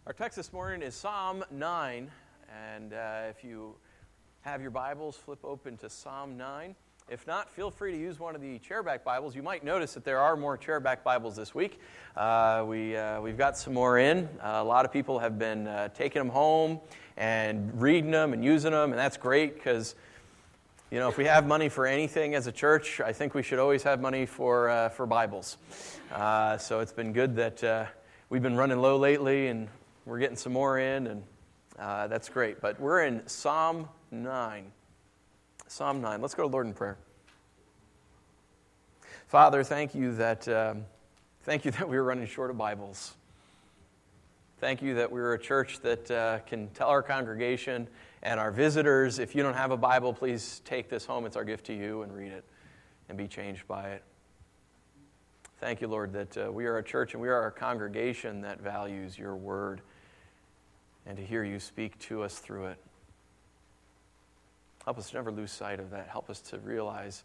Our text this morning is Psalm 9, and if you have your Bibles, flip open to Psalm 9. If not, feel free to use one of the chairback Bibles. You might notice that there are more chairback Bibles this week. We've got some more in. A lot of people have been taking them home and reading them and using them, and that's great because, you know, if we have money for anything as a church, I think we should always have money for Bibles. So it's been good that we've been running low lately, and we're getting some more in, and that's great. But we're in Psalm 9. Psalm 9. Let's go to the Lord in prayer. Father, thank you that we were running short of Bibles. Thank you that we're a church that can tell our congregation and our visitors, if you don't have a Bible, please take this home. It's our gift to you, and read it and be changed by it. Thank you, Lord, that we are a church and we are a congregation that values your word and to hear you speak to us through it. Help us to never lose sight of that. Help us to realize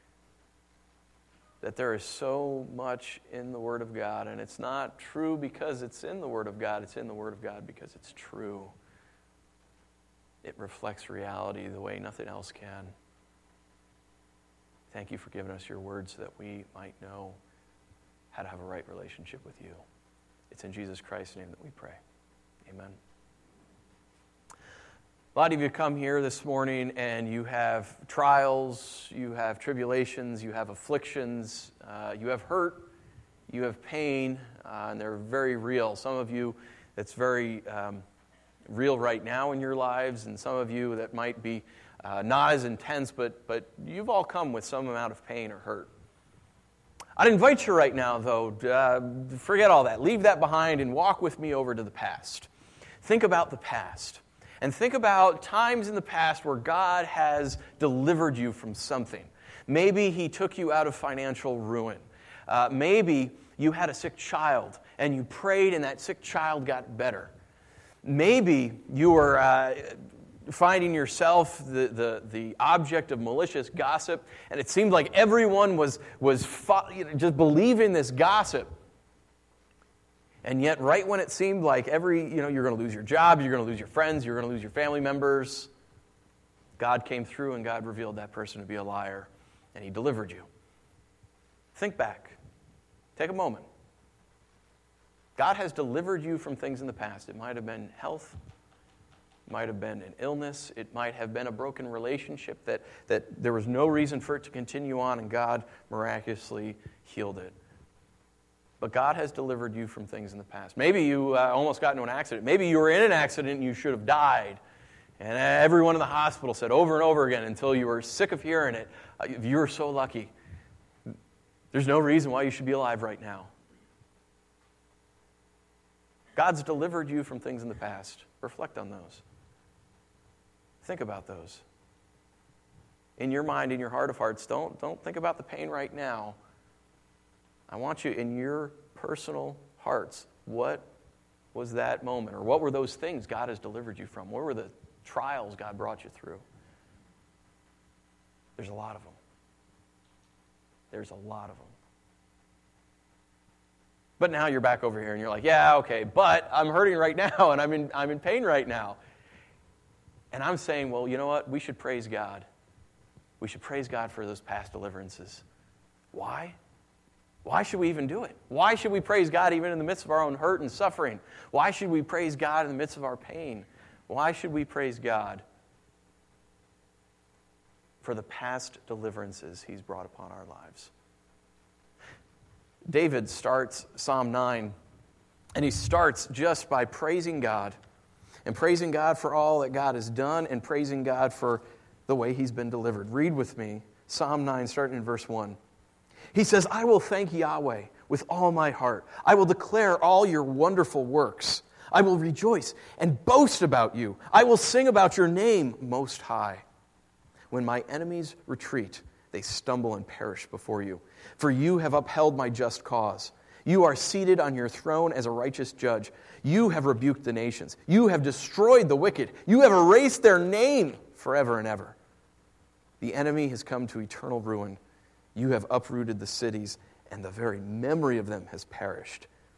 that there is so much in the Word of God, and it's not true because it's in the Word of God. It's in the Word of God because it's true. It reflects reality the way nothing else can. Thank you for giving us your Word so that we might know how to have a right relationship with you. It's in Jesus Christ's name that we pray. Amen. A lot of you come here this morning and you have trials, you have tribulations, you have afflictions, you have hurt, you have pain, and they're very real. Some of you, it's very real right now in your lives, and some of you that might be not as intense, but you've all come with some amount of pain or hurt. I'd invite you right now, though, forget all that. Leave that behind and walk with me over to the past. Think about the past. And think about times in the past where God has delivered you from something. Maybe He took you out of financial ruin. Maybe you had a sick child and you prayed and that sick child got better. Maybe you were finding yourself the object of malicious gossip, and it seemed like everyone was just believing this gossip. And yet, right when it seemed like you're going to lose your job, you're going to lose your friends, you're going to lose your family members, God came through and God revealed that person to be a liar, and He delivered you. Think back. Take a moment. God has delivered you from things in the past. It might have been health. It might have been an illness. It might have been a broken relationship that there was no reason for it to continue on, and God miraculously healed it. But God has delivered you from things in the past. Maybe you almost got into an accident. Maybe you were in an accident and you should have died. And everyone in the hospital said over and over again until you were sick of hearing it, you were so lucky. There's no reason why you should be alive right now. God's delivered you from things in the past. Reflect on those. Think about those. In your mind, in your heart of hearts, don't think about the pain right now. I want you, in your personal hearts, what was that moment? Or what were those things God has delivered you from? What were the trials God brought you through? There's a lot of them. There's a lot of them. But now you're back over here and you're like, yeah, okay, but I'm hurting right now and I'm in pain right now. And I'm saying, well, you know what? We should praise God. We should praise God for those past deliverances. Why? Why should we even do it? Why should we praise God even in the midst of our own hurt and suffering? Why should we praise God in the midst of our pain? Why should we praise God for the past deliverances He's brought upon our lives? David starts Psalm 9, and he starts just by praising God, and praising God for all that God has done, and praising God for the way He's been delivered. Read with me, Psalm 9, starting in verse 1. He says, I will thank Yahweh with all my heart. I will declare all your wonderful works. I will rejoice and boast about you. I will sing about your name, Most High. When my enemies retreat, they stumble and perish before you. For you have upheld my just cause. You are seated on your throne as a righteous judge. You have rebuked the nations. You have destroyed the wicked. You have erased their name forever and ever. The enemy has come to eternal ruin. You have uprooted the cities, and the very memory of them has perished.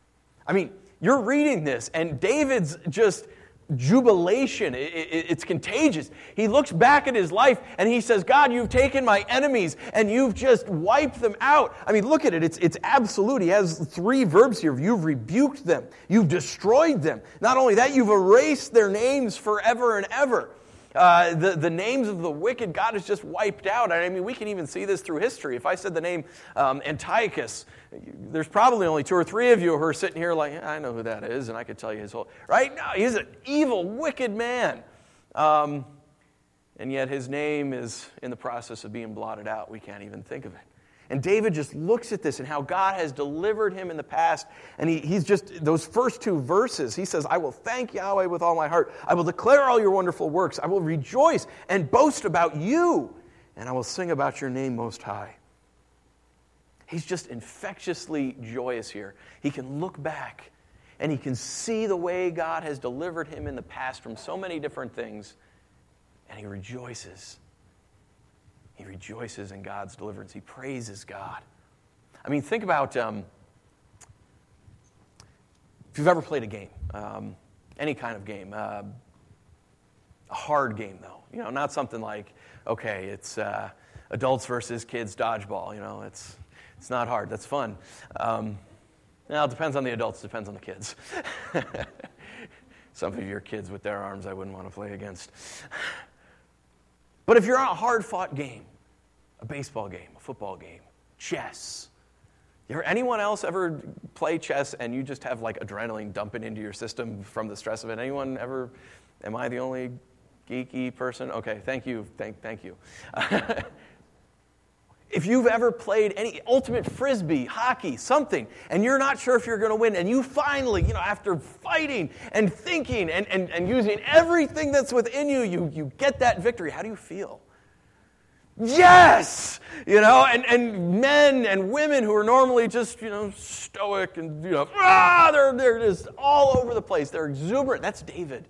I mean, you're reading this, and David's just jubilation, it's contagious. He looks back at his life, and he says, God, you've taken my enemies, and you've just wiped them out. I mean, look at it. It's absolute. He has 3 verbs here. You've rebuked them. You've destroyed them. Not only that, you've erased their names forever and ever. The names of the wicked, God has just wiped out. I mean, we can even see this through history. If I said the name Antiochus, there's probably only 2 or 3 of you who are sitting here like, I know who that is, and I could tell you his whole... Right? No, he's an evil, wicked man. And yet his name is in the process of being blotted out. We can't even think of it. And David just looks at this and how God has delivered him in the past. And he's just, those first 2 verses, he says, I will thank Yahweh with all my heart. I will declare all your wonderful works. I will rejoice and boast about you. And I will sing about your name most high. He's just infectiously joyous here. He can look back and he can see the way God has delivered him in the past from so many different things. And he rejoices. He rejoices in God's deliverance. He praises God. I mean, think about if you've ever played a game, any kind of game, a hard game, though. You know, not something like, okay, it's adults versus kids dodgeball. You know, it's not hard. That's fun. Well, it depends on the adults. Depends on the kids. Some of your kids with their arms I wouldn't want to play against. But if you're on a hard-fought game, a baseball game, a football game, chess, anyone else ever play chess and you just have like adrenaline dumping into your system from the stress of it? Anyone ever? Am I the only geeky person? Okay, thank you. Thank you. If you've ever played any ultimate frisbee, hockey, something, and you're not sure if you're going to win, and you finally, after fighting and thinking and using everything that's within you, you get that victory, how do you feel? Yes! And men and women who are normally just, stoic and, they're just all over the place. They're exuberant. That's David.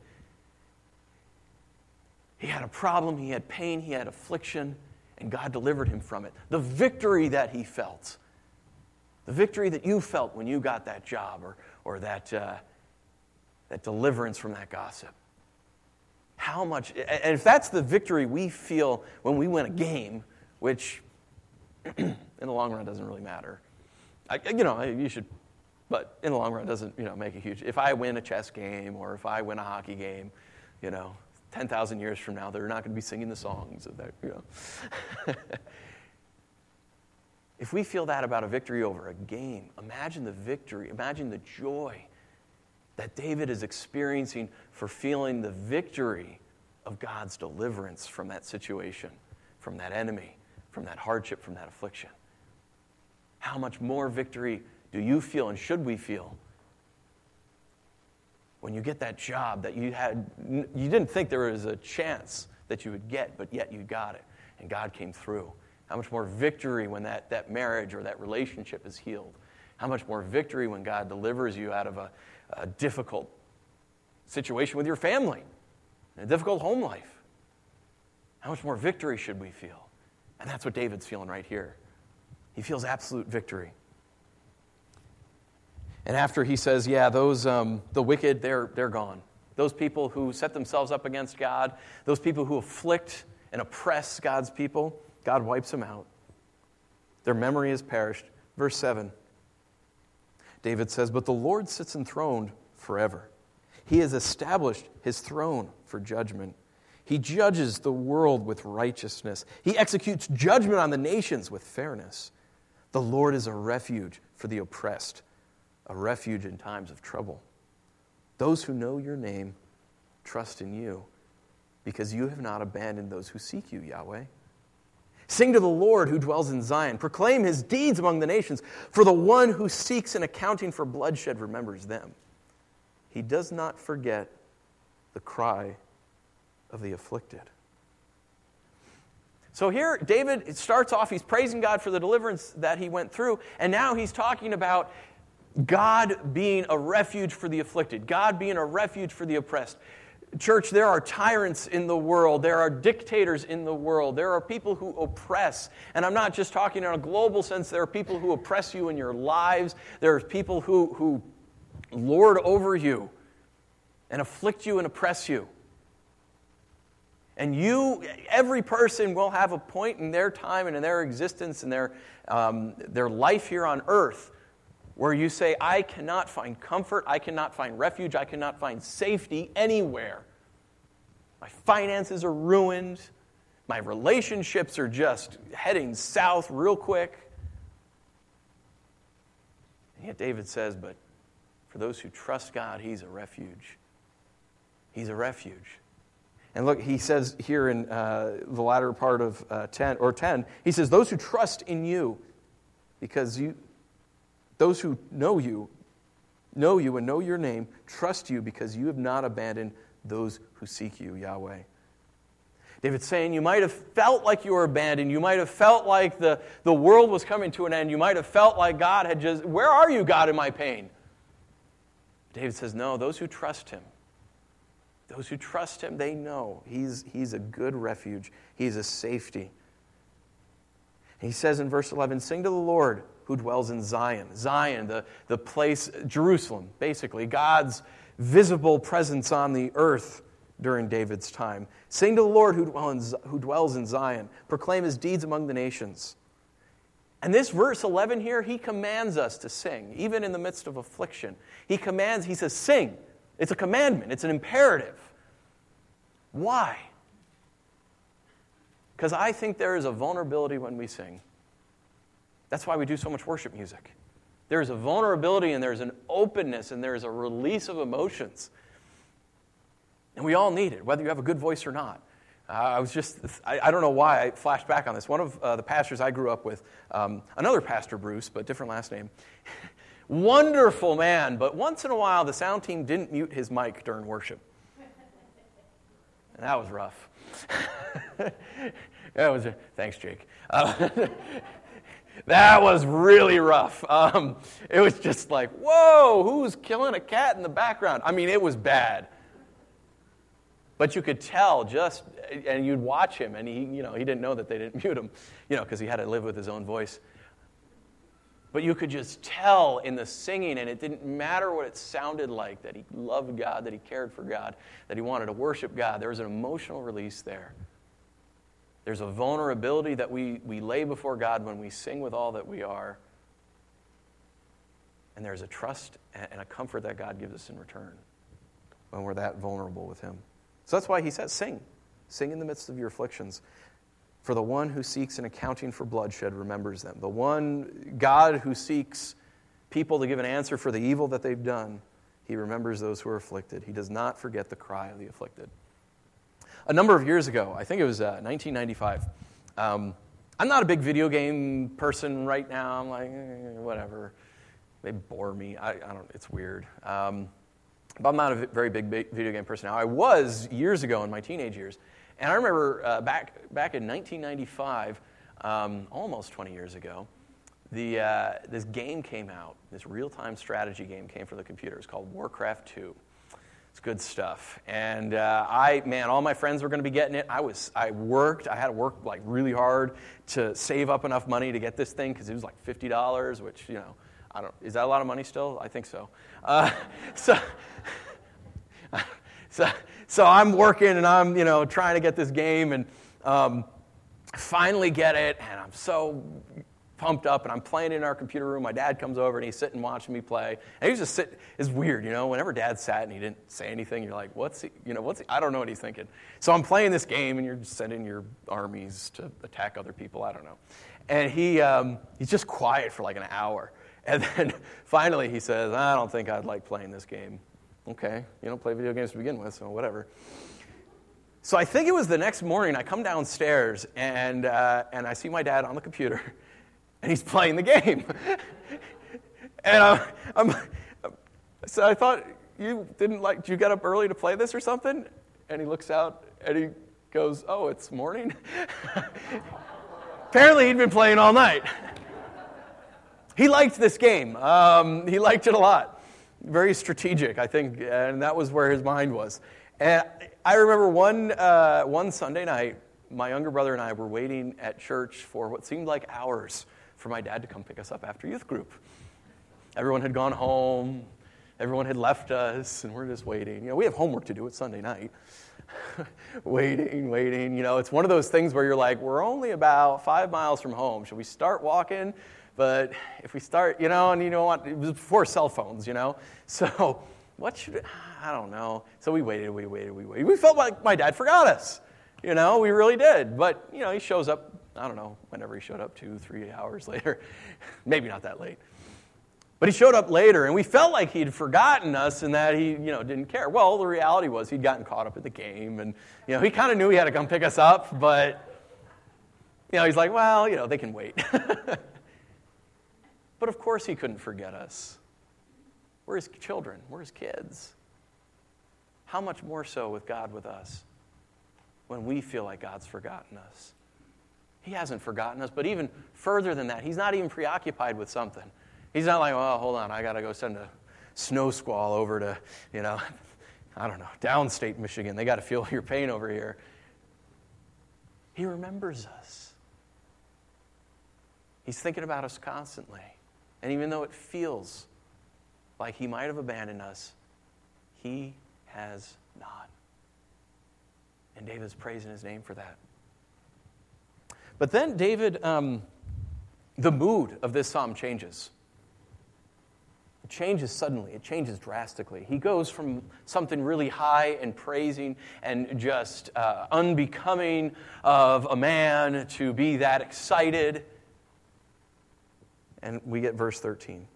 He had a problem, he had pain, he had affliction, and God delivered him from it. The victory that he felt, the victory that you felt when you got that job or that deliverance from that gossip. How much, and if that's the victory we feel when we win a game, which in the long run doesn't really matter. You should, but in the long run doesn't, make a huge, if I win a chess game or if I win a hockey game, 10,000 years from now, they're not going to be singing the songs of that, If we feel that about a victory over a game, imagine the victory, imagine the joy that David is experiencing for feeling the victory of God's deliverance from that situation, from that enemy, from that hardship, from that affliction. How much more victory do you feel and should we feel when you get that job that you didn't think there was a chance that you would get, but yet you got it, and God came through? How much more victory when that marriage or that relationship is healed? How much more victory when God delivers you out of a difficult situation with your family, a difficult home life? How much more victory should we feel? And that's what David's feeling right here. He feels absolute victory. And after he says, those the wicked, they're gone. Those people who set themselves up against God, those people who afflict and oppress God's people, God wipes them out. Their memory is perished. Verse 7, David says, but the Lord sits enthroned forever. He has established his throne for judgment. He judges the world with righteousness. He executes judgment on the nations with fairness. The Lord is a refuge for the oppressed, a refuge in times of trouble. Those who know your name trust in you, because you have not abandoned those who seek you, Yahweh. Sing to the Lord who dwells in Zion. Proclaim his deeds among the nations, for the one who seeks an accounting for bloodshed remembers them. He does not forget the cry of the afflicted. So here, David starts off, he's praising God for the deliverance that he went through, and now he's talking about God being a refuge for the afflicted, God being a refuge for the oppressed. Church, there are tyrants in the world. There are dictators in the world. There are people who oppress. And I'm not just talking in a global sense. There are people who oppress you in your lives. There are people who lord over you and afflict you and oppress you. And every person will have a point in their time and in their existence and their life here on earth where you say, I cannot find comfort, I cannot find refuge, I cannot find safety anywhere. My finances are ruined. My relationships are just heading south real quick. And yet David says, but for those who trust God, He's a refuge. He's a refuge. And look, he says here in the latter part of 10, he says, those who trust in you, because those who know you and know your name, trust you because you have not abandoned those who seek you, Yahweh. David's saying you might have felt like you were abandoned. You might have felt like the world was coming to an end. You might have felt like God had just, where are you, God, in my pain? David says, no, those who trust Him, they know He's a good refuge. He's a safety. He says in verse 11, sing to the Lord who dwells in Zion. Zion, the place, Jerusalem, basically, God's visible presence on the earth during David's time. Sing to the Lord who dwells in Zion. Proclaim His deeds among the nations. And this verse 11 here, He commands us to sing, even in the midst of affliction. He says, sing. It's a commandment. It's an imperative. Why? Because I think there is a vulnerability when we sing. That's why we do so much worship music. There is a vulnerability and there's an openness and there is a release of emotions. And we all need it, whether you have a good voice or not. I don't know why I flashed back on this. One of the pastors I grew up with, another pastor, Bruce, but different last name, wonderful man, but once in a while the sound team didn't mute his mic during worship. And that was rough. Thanks, Jake. That was really rough. It was just like, whoa, who's killing a cat in the background? I mean, it was bad. But you could tell and you'd watch him, and he didn't know that they didn't mute him, because he had to live with his own voice. But you could just tell in the singing, and it didn't matter what it sounded like, that he loved God, that he cared for God, that he wanted to worship God. There was an emotional release there. There's a vulnerability that we lay before God when we sing with all that we are. And there's a trust and a comfort that God gives us in return when we're that vulnerable with Him. So that's why He says, sing. Sing in the midst of your afflictions. For the one who seeks an accounting for bloodshed remembers them. The one God who seeks people to give an answer for the evil that they've done, He remembers those who are afflicted. He does not forget the cry of the afflicted. A number of years ago, I think it was 1995, I'm not a big video game person right now. I'm like, whatever. They bore me. I don't. It's weird. But I'm not a very big video game person now. I was years ago in my teenage years. And I remember back in 1995, almost 20 years ago, this game came out. This real-time strategy game came for the computer. It's called Warcraft 2. It's good stuff. And all my friends were going to be getting it. I had to work like really hard to save up enough money to get this thing because it was like $50, which, is that a lot of money still? I think so. So I'm working and I'm, trying to get this game and finally get it. And I'm so pumped up and I'm playing in our computer room. My dad comes over and he's sitting watching me play. And he's just sitting. It's weird, whenever Dad sat and he didn't say anything, you're like, I don't know what he's thinking. So I'm playing this game and you're just sending your armies to attack other people. I don't know. And he's just quiet for like an hour. And then finally he says, I don't think I'd like playing this game. Okay, you don't play video games to begin with, so whatever. So I think it was the next morning, I come downstairs, and I see my dad on the computer, and he's playing the game. And so I thought, did you get up early to play this or something? And he looks out, and he goes, oh, it's morning? Apparently he'd been playing all night. He liked this game. He liked it a lot. Very strategic, I think, and that was where his mind was. And I remember one Sunday night, my younger brother and I were waiting at church for what seemed like hours for my dad to come pick us up after youth group. Everyone had gone home. everyone had left us, and we're just waiting. We have homework to do. It's Sunday night. waiting. It's one of those things where you're like, we're only about 5 miles from home. Should we start walking? But if we start, and you know what? It was before cell phones, So I don't know. So we waited. We felt like my dad forgot us. We really did. But, he shows up, I don't know, whenever he showed up, 2-3 hours later. Maybe not that late. But he showed up later, and we felt like he'd forgotten us and that he, didn't care. Well, the reality was he'd gotten caught up at the game, and, he kind of knew he had to come pick us up, but, he's like, well, they can wait. But of course he couldn't forget us. We're his children. We're his kids. How much more so with God with us when we feel like God's forgotten us? He hasn't forgotten us, but even further than that, he's not even preoccupied with something. He's not like, well, hold on, I got to go send a snow squall over to, I don't know, downstate Michigan. They got to feel your pain over here. He remembers us. He's thinking about us constantly. And even though it feels like he might have abandoned us, he has not. And David's praising his name for that. But then David, the mood of this psalm changes. It changes suddenly. It changes drastically. He goes from something really high and praising and just unbecoming of a man to be that excited. And we get verse 13.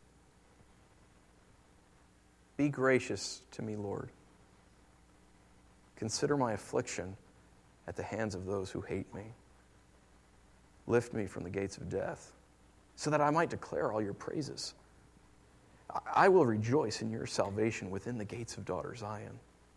Be gracious to me, Lord. Consider my affliction at the hands of those who hate me. Lift me from the gates of death, so that I might declare all your praises. I will rejoice in your salvation within the gates of daughter Zion.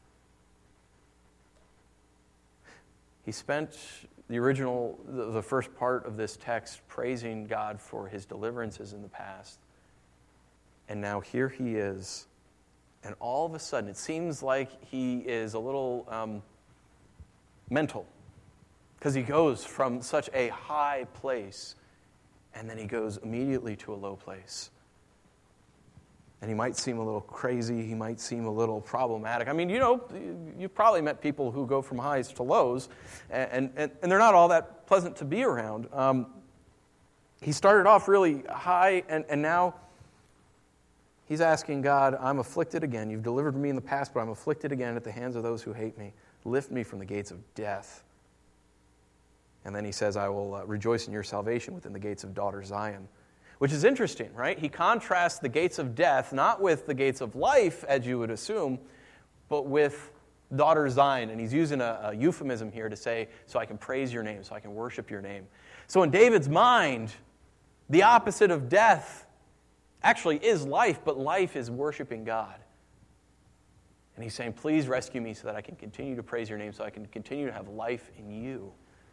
He spent the first part of this text praising God for his deliverances in the past. And now here he is. And all of a sudden, it seems like he is a little mental. Because he goes from such a high place, and then he goes immediately to a low place. And he might seem a little crazy. He might seem a little problematic. I mean, you've probably met people who go from highs to lows, and they're not all that pleasant to be around. He started off really high, and now he's asking God, I'm afflicted again. You've delivered me in the past, but I'm afflicted again at the hands of those who hate me. Lift me from the gates of death. And then he says, I will rejoice in your salvation within the gates of daughter Zion. Which is interesting, right? He contrasts the gates of death, not with the gates of life, as you would assume, but with daughter Zion. And he's using a euphemism here to say, so I can praise your name, so I can worship your name. So in David's mind, the opposite of death actually is life, but life is worshiping God. And he's saying, please rescue me so that I can continue to praise your name, so I can continue to have life in you.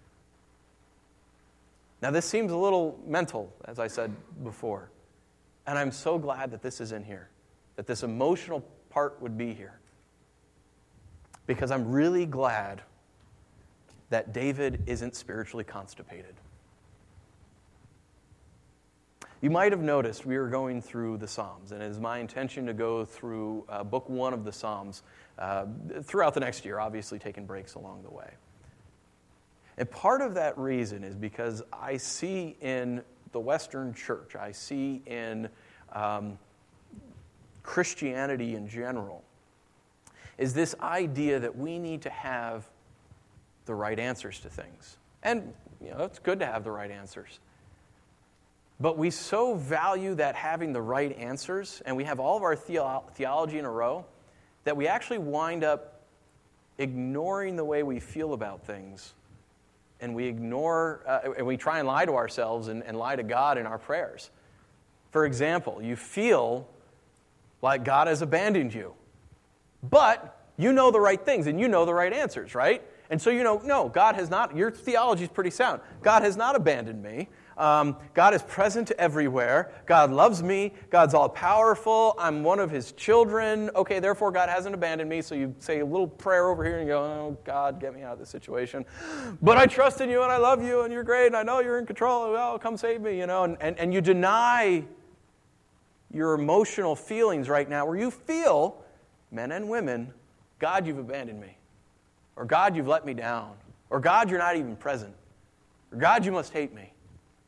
Now, this seems a little mental, as I said before. And I'm so glad that this is in here, that this emotional part would be here. Because I'm really glad that David isn't spiritually constipated. You might have noticed we were going through the Psalms, and it is my intention to go through book 1 of the Psalms throughout the next year, obviously taking breaks along the way. And part of that reason is because I see in the Western church, I see in Christianity in general, is this idea that we need to have the right answers to things. And, it's good to have the right answers. But we so value that having the right answers, and we have all of our theology in a row, that we actually wind up ignoring the way we feel about things. And we ignore, and we try and lie to ourselves and lie to God in our prayers. For example, you feel like God has abandoned you. But you know the right things and you know the right answers, right? And so no, God has not, your theology is pretty sound. God has not abandoned me. God is present everywhere. God loves me. God's all-powerful. I'm one of his children. Okay, therefore God hasn't abandoned me. So you say a little prayer over here and you go, oh, God, get me out of this situation. But I trust in you and I love you and you're great and I know you're in control. Well, come save me, And you deny your emotional feelings right now where you feel, men and women, God, you've abandoned me. Or God, you've let me down. Or God, you're not even present. Or God, you must hate me.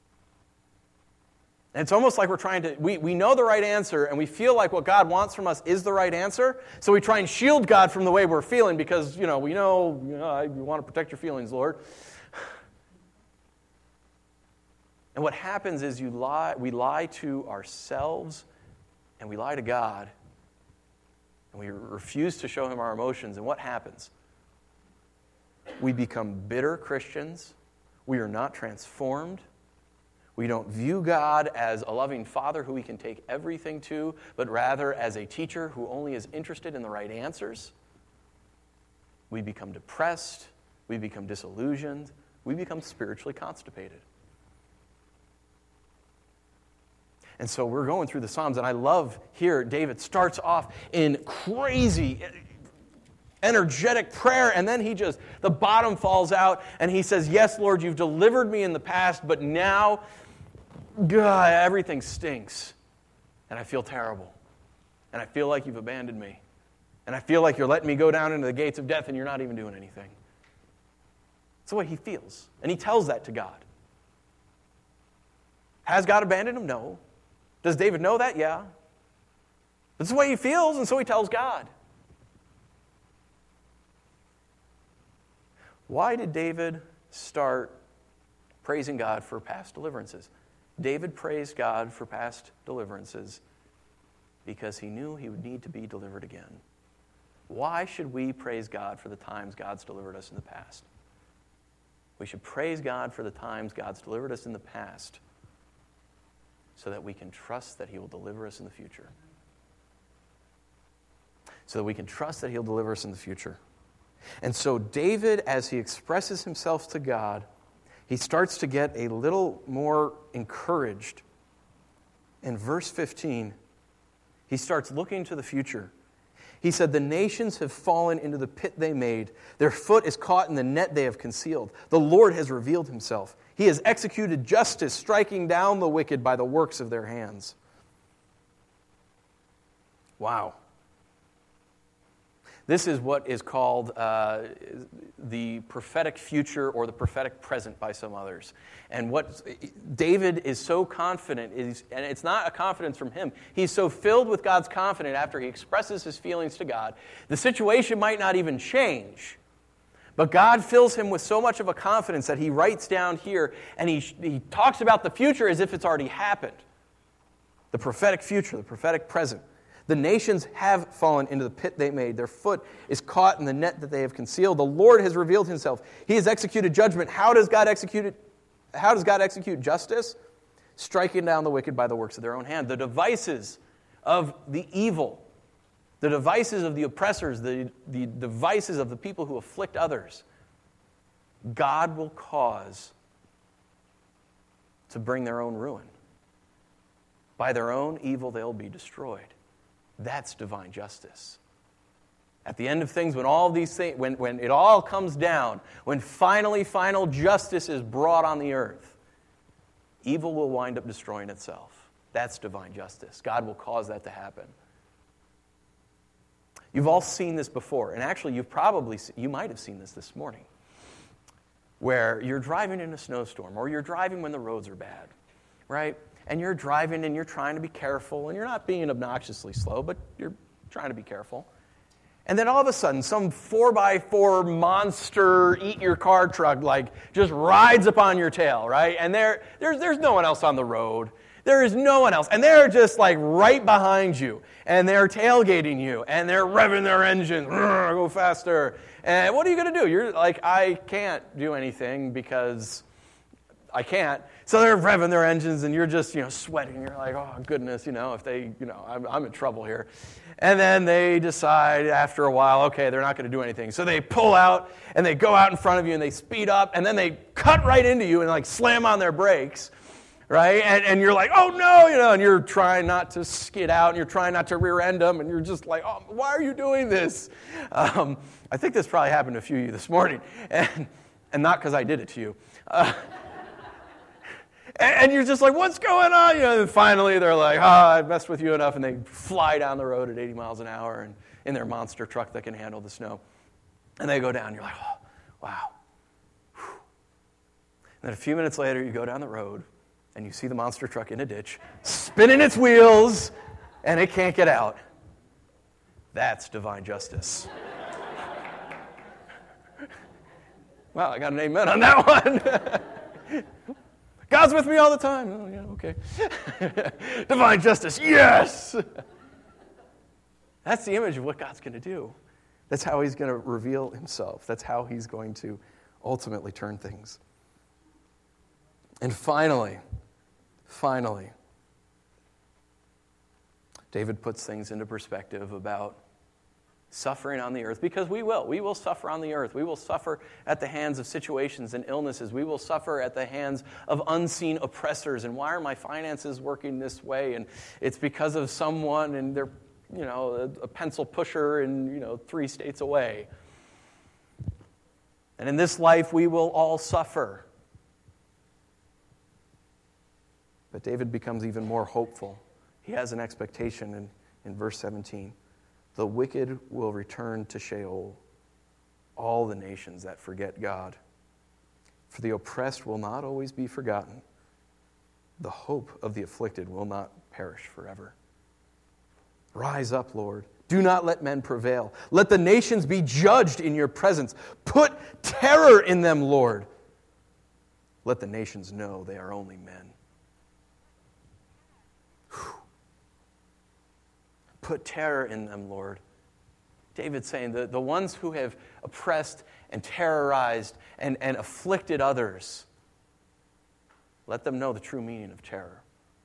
And it's almost like we're trying to, we know the right answer, and we feel like what God wants from us is the right answer, so we try and shield God from the way we're feeling because, we know, you want to protect your feelings, Lord. And what happens is we lie to ourselves, and we lie to God, and we refuse to show Him our emotions, and what happens? We become bitter Christians. We are not transformed. We don't view God as a loving Father who we can take everything to, but rather as a teacher who only is interested in the right answers. We become depressed. We become disillusioned. We become spiritually constipated. And so we're going through the Psalms, and I love here David starts off in crazy, energetic prayer, and then the bottom falls out, and he says, yes, Lord, you've delivered me in the past, but now, God, everything stinks, and I feel terrible, and I feel like you've abandoned me, and I feel like you're letting me go down into the gates of death, and you're not even doing anything. That's the way he feels, and he tells that to God. Has God abandoned him? No. Does David know that? Yeah. That's the way he feels, and so he tells God. Why did David start praising God for past deliverances? David praised God for past deliverances because he knew he would need to be delivered again. Why should we praise God for the times God's delivered us in the past? We should praise God for the times God's delivered us in the past so that we can trust that He will deliver us in the future. So that we can trust that He'll deliver us in the future. And so David, as he expresses himself to God, he starts to get a little more encouraged. In verse 15, he starts looking to the future. He said, the nations have fallen into the pit they made. Their foot is caught in the net they have concealed. The Lord has revealed Himself. He has executed justice, striking down the wicked by the works of their hands. Wow. This is what is called the prophetic future or the prophetic present by some others. And what David is so confident is, and it's not a confidence from him, he's so filled with God's confidence after he expresses his feelings to God, the situation might not even change. But God fills him with so much of a confidence that he writes down here, and he talks about the future as if it's already happened. The prophetic future, the prophetic present. The nations have fallen into the pit they made. Their foot is caught in the net that they have concealed. The Lord has revealed Himself. He has executed judgment. How does God execute justice? Striking down the wicked by the works of their own hand. The devices of the evil, the devices of the oppressors, the devices of the people who afflict others, God will cause to bring their own ruin. By their own evil they'll be destroyed. That's divine justice. At the end of things, when all these things, when it all comes down, when final justice is brought on the earth, evil will wind up destroying itself. That's divine justice. God will cause that to happen. You've all seen this before, and actually you might have seen this morning, where you're driving in a snowstorm, or you're driving when the roads are bad, right? And you're driving and you're trying to be careful, and you're not being obnoxiously slow, but you're trying to be careful. And then all of a sudden, some 4x4 monster eat-your-car truck just rides upon your tail, right? And there's no one else on the road. There is no one else. And they're just right behind you. And they're tailgating you. And they're revving their engines. Go faster. And what are you going to do? You're like, I can't do anything because I can't. So they're revving their engines, and you're just, sweating. You're like, oh, goodness, if they, I'm in trouble here. And then they decide after a while, okay, they're not going to do anything. So they pull out, and they go out in front of you, and they speed up, and then they cut right into you and, slam on their brakes, right? And you're like, oh, no, and you're trying not to skid out, and you're trying not to rear end them, and you're just like, oh, why are you doing this? I think this probably happened to a few of you this morning, and not because I did it to you. And you're just like, what's going on? And finally they're like, I've messed with you enough. And they fly down the road at 80 miles an hour and in their monster truck that can handle the snow. And they go down. You're like, oh, wow. Whew. And then a few minutes later, you go down the road and you see the monster truck in a ditch, spinning its wheels, and it can't get out. That's divine justice. Wow, I got an amen on that one. God's with me all the time. Oh, yeah, okay. Divine justice, yes! That's the image of what God's going to do. That's how he's going to reveal himself. That's how he's going to ultimately turn things. And finally, David puts things into perspective about suffering on the earth, because we will suffer on the earth. We will suffer at the hands of situations and illnesses. We will suffer at the hands of unseen oppressors. And why are my finances working this way? And it's because of someone, and they're, a pencil pusher in, 3 states away. And in this life, we will all suffer. But David becomes even more hopeful. He has an expectation in verse 17. The wicked will return to Sheol, all the nations that forget God. For the oppressed will not always be forgotten. The hope of the afflicted will not perish forever. Rise up, Lord. Do not let men prevail. Let the nations be judged in your presence. Put terror in them, Lord. Let the nations know they are only men. Whew. Put terror in them, Lord. David's saying the ones who have oppressed and terrorized and afflicted others, let them know the true meaning of terror.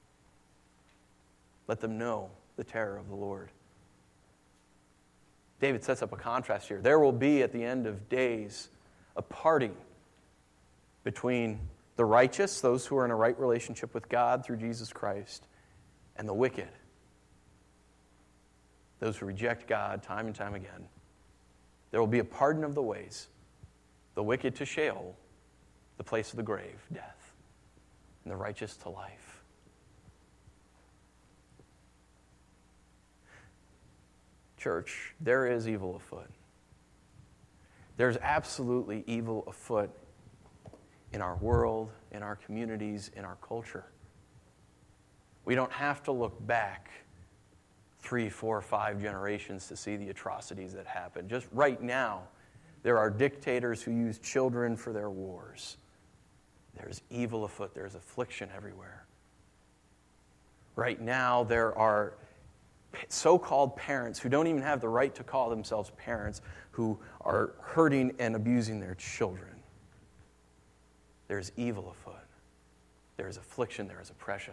Let them know the terror of the Lord. David sets up a contrast here. There will be, at the end of days, a parting between the righteous, those who are in a right relationship with God through Jesus Christ, and the wicked, those who reject God time and time again. There will be a pardon of the ways. The wicked to Sheol, the place of the grave, death, and the righteous to life. Church, there is evil afoot. There's absolutely evil afoot in our world, in our communities, in our culture. We don't have to look back 3, 4, 5 generations to see the atrocities that happen. Just right now, there are dictators who use children for their wars. There's evil afoot. There's affliction everywhere. Right now, there are so-called parents who don't even have the right to call themselves parents who are hurting and abusing their children. There's evil afoot. There's affliction. There is oppression.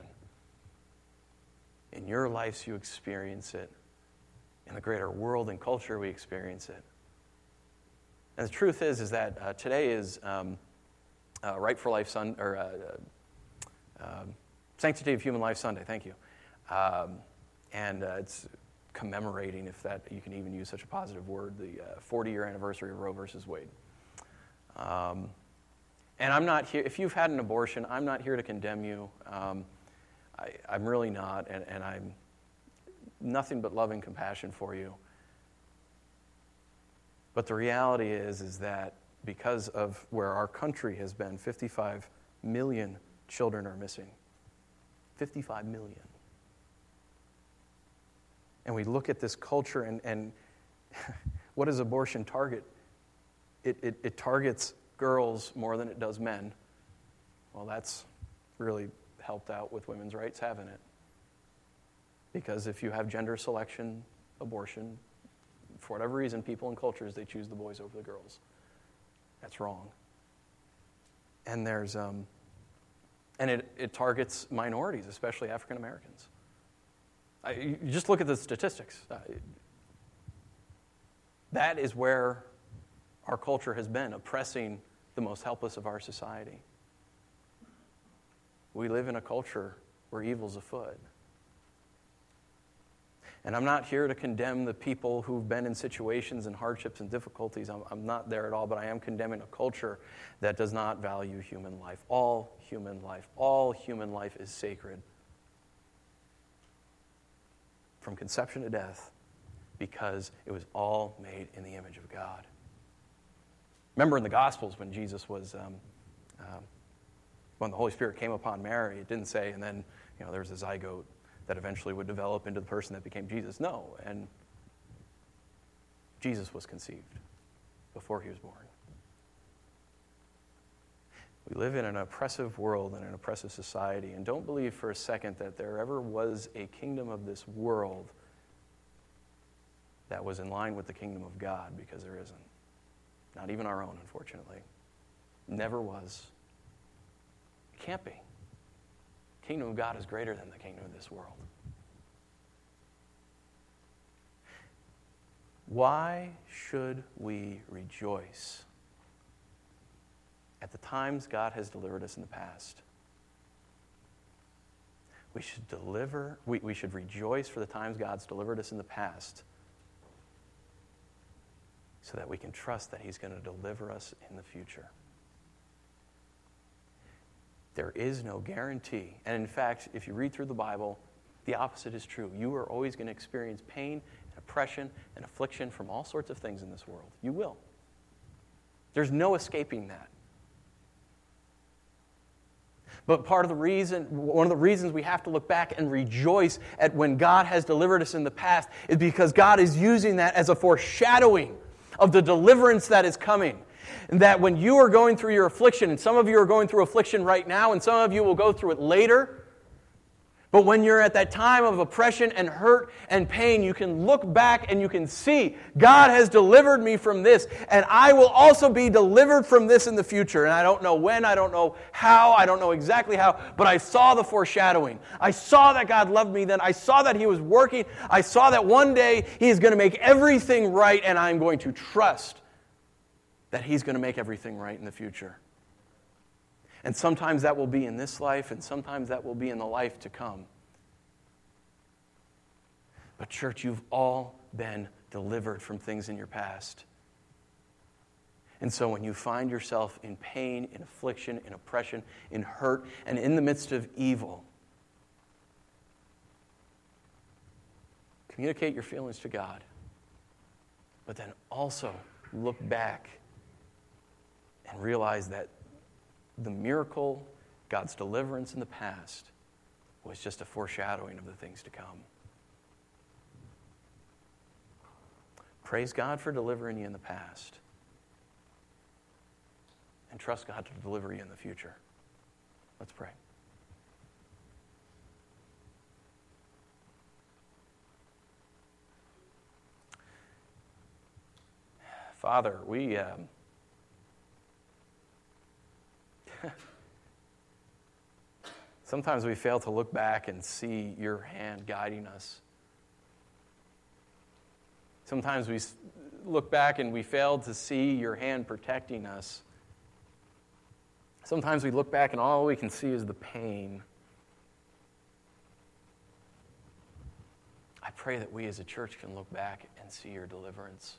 In your lives, you experience it. In the greater world and culture, we experience it. And the truth is that today is Right for Life Sunday, or Sanctity of Human Life Sunday. Thank you. And it's commemorating, if that you can even use such a positive word, the 40-year anniversary of Roe versus Wade. And I'm not here. If you've had an abortion, I'm not here to condemn you. I'm really not, and I'm nothing but love and compassion for you. But the reality is that because of where our country has been, 55 million children are missing. 55 million. And we look at this culture, and what does abortion target? It targets girls more than it does men. Well, that's really helped out with women's rights, haven't it? Because if you have gender selection abortion, for whatever reason, people in cultures, they choose the boys over the girls. That's wrong. And there's it targets minorities, especially African Americans. You just look at the statistics. That is where our culture has been, oppressing the most helpless of our society. We live in a culture where evil's afoot. And I'm not here to condemn the people who've been in situations and hardships and difficulties. I'm not there at all, but I am condemning a culture that does not value human life. All human life is sacred. From conception to death, because it was all made in the image of God. Remember in the Gospels when Jesus was, when the Holy Spirit came upon Mary, it didn't say, and then there was a zygote that eventually would develop into the person that became Jesus. No, and Jesus was conceived before he was born. We live in an oppressive world and an oppressive society, and don't believe for a second that there ever was a kingdom of this world that was in line with the kingdom of God, because there isn't. Not even our own, unfortunately. Never was. It can't be. The kingdom of God is greater than the kingdom of this world. Why should we rejoice at the times God has delivered us in the past? We should rejoice for the times God's delivered us in the past, so that we can trust that he's going to deliver us in the future. There is no guarantee. And in fact, if you read through the Bible, the opposite is true. You are always going to experience pain and oppression and affliction from all sorts of things in this world. You will. There's no escaping that. But one of the reasons we have to look back and rejoice at when God has delivered us in the past is because God is using that as a foreshadowing of the deliverance that is coming. And that when you are going through your affliction, and some of you are going through affliction right now, and some of you will go through it later, but when you're at that time of oppression and hurt and pain, you can look back and you can see, God has delivered me from this, and I will also be delivered from this in the future. And I don't know when, I don't know how, I don't know exactly how, but I saw the foreshadowing. I saw that God loved me then. I saw that he was working. I saw that one day he is going to make everything right, and I'm going to trust that he's going to make everything right in the future. And sometimes that will be in this life, and sometimes that will be in the life to come. But church, you've all been delivered from things in your past. And so when you find yourself in pain, in affliction, in oppression, in hurt, and in the midst of evil, communicate your feelings to God. But then also look back and realize that the miracle, God's deliverance in the past, was just a foreshadowing of the things to come. Praise God for delivering you in the past. And trust God to deliver you in the future. Let's pray. Father, we sometimes we fail to look back and see your hand guiding us. Sometimes we look back and we fail to see your hand protecting us. Sometimes we look back and all we can see is the pain. I pray that we as a church can look back and see your deliverance.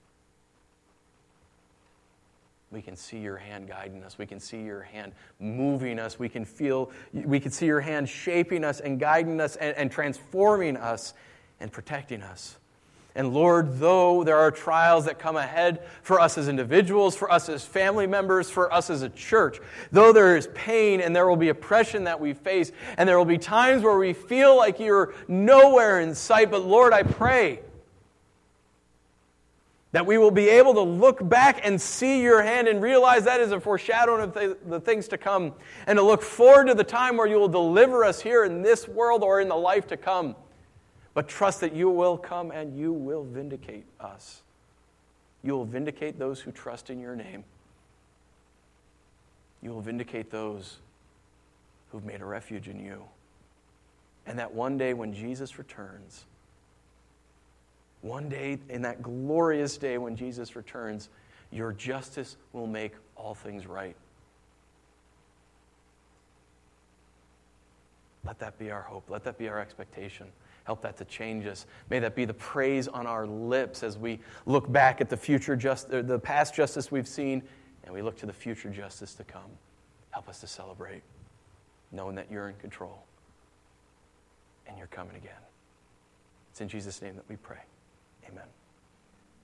We can see your hand guiding us. We can see your hand moving us. We can see your hand shaping us and guiding us and transforming us and protecting us. And Lord, though there are trials that come ahead for us as individuals, for us as family members, for us as a church, though there is pain and there will be oppression that we face, and there will be times where we feel like you're nowhere in sight, but Lord, I pray that we will be able to look back and see your hand and realize that is a foreshadowing of the things to come, and to look forward to the time where you will deliver us here in this world or in the life to come. But trust that you will come and you will vindicate us. You will vindicate those who trust in your name. You will vindicate those who've made a refuge in you. And that one day when Jesus returns, one day in that glorious day when Jesus returns, your justice will make all things right. Let that be our hope. Let that be our expectation. Help that to change us. May that be the praise on our lips as we look back at the past justice we've seen, and we look to the future justice to come. Help us to celebrate, knowing that you're in control and you're coming again. It's in Jesus' name that we pray. Amen.